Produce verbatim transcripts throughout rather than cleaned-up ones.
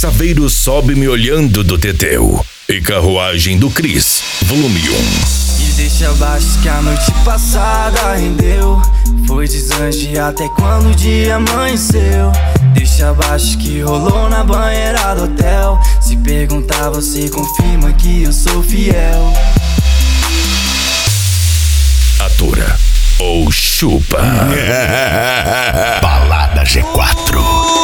Chaveiro Sobe Me Olhando do Teteu e Carruagem do Cris, volume um. E deixa abaixo que a noite passada rendeu. Foi desande até quando o dia amanheceu. Deixa abaixo que rolou na banheira do hotel. Se perguntar você confirma que eu sou fiel. Atura ou chupa. Balada G quatro.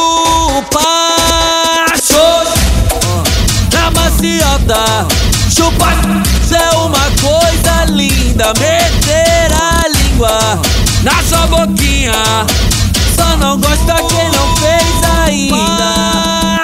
Na maciota, chupa é uma coisa linda. Meter a língua na sua boquinha, só não gosta quem não fez ainda.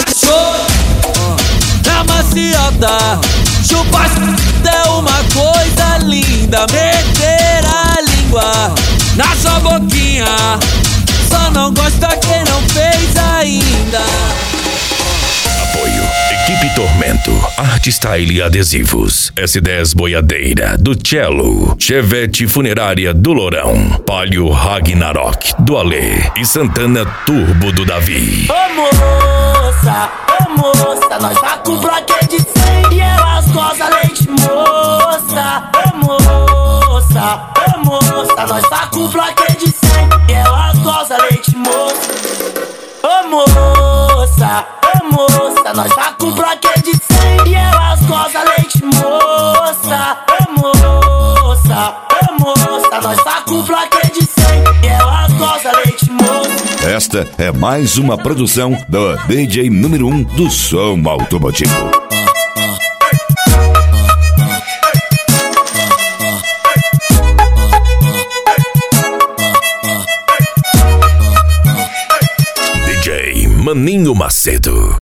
Na maciota, chupa é uma coisa linda. Meter a língua na sua boquinha, só não gosta quem não fez ainda. Apoio Equipe Tormento, Arte Style e Adesivos, S dez Boiadeira do Cello, Chevette Funerária do Lourão, Palio Ragnarok do Alê e Santana Turbo do Davi. Ô moça, ô moça, nós tá com bloqueio de cem e elas gozam leite moça. Ô moça, ô moça, nós tá com bloqueio de cem e elas gozam leite moça. Ô moça, ô moça, nós tá com bloqueio de cem e elas gozam leite moça. Ô moça, ô moça, nós tá com bloqueio de cem e elas gozam leite moça. Esta é mais uma produção do D J número um do som automotivo. D J Maninho Macedo.